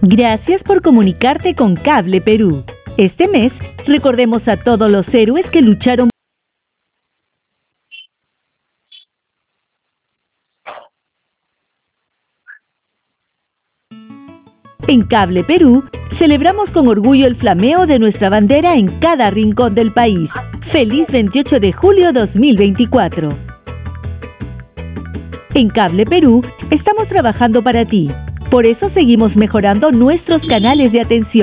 Gracias por comunicarte con Cable Perú. Este mes, recordemos a todos los héroes que lucharon. En Cable Perú, celebramos con orgullo el flameo de nuestra bandera en cada rincón del país. ¡Feliz 28 de julio 2024! En Cable Perú, estamos trabajando para ti. Por eso seguimos mejorando nuestros canales de atención.